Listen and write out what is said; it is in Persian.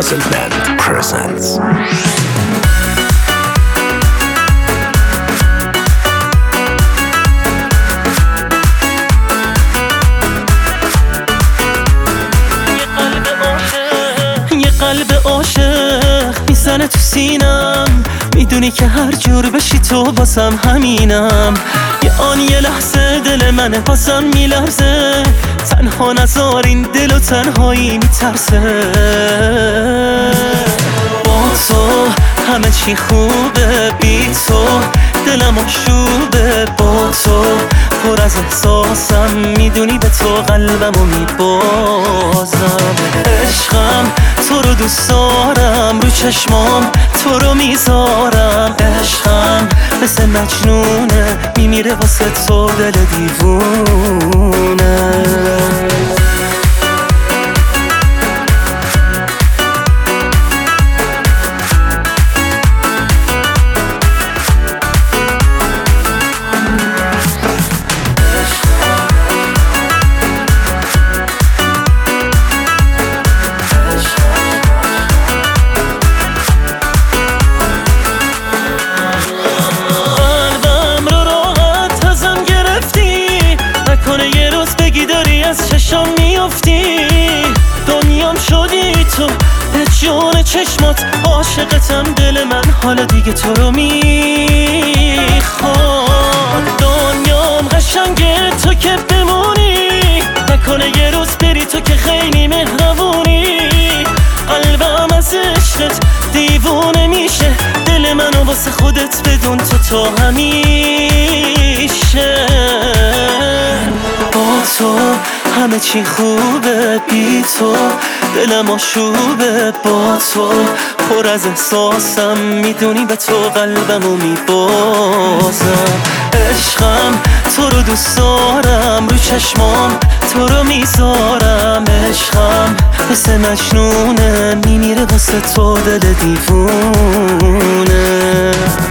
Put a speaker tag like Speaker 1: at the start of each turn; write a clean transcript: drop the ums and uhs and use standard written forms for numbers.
Speaker 1: Puzzle Band presents.
Speaker 2: یه قلب عاشق میزنه تو سینم، میدونی که هر جور بشی تو بازم همینم. یه لحظه دل منه بازم میلرزه، تنها نذارین دل و تنهایی میترسه. با تو همه چی خوبه، بی تو دلم آشوبه. با تو پر از احساسم، میدونی به تو قلبمو میبازم. عشقم تو رو دوست دارم، رو چشمام تو رو میذارم. عشقم مثل مجنونه، میمیره واسه تو دل دیوونه. چشم میافتی دنیام شدی تو، به جون چشمات عاشقتم. دل من حالا دیگه تو رو میخواد. دنیام قشنگه تو که بمونی، نکنه یه روز بری تو که خیلی مهربونی. قلبم از عشقت دیوونه میشه، دل منو واسه خودت بدون تو همیشه. با تو همه چی خوبه، بی تو دلم آشوبه. با تو پر از احساسم، میدونی به تو قلبمو میبازم. عشقم تو رو دوست دارم، رو چشمام تو رو میذارم. عشقم مثل مجنونه، میمیره واسه تو دل دیوونه.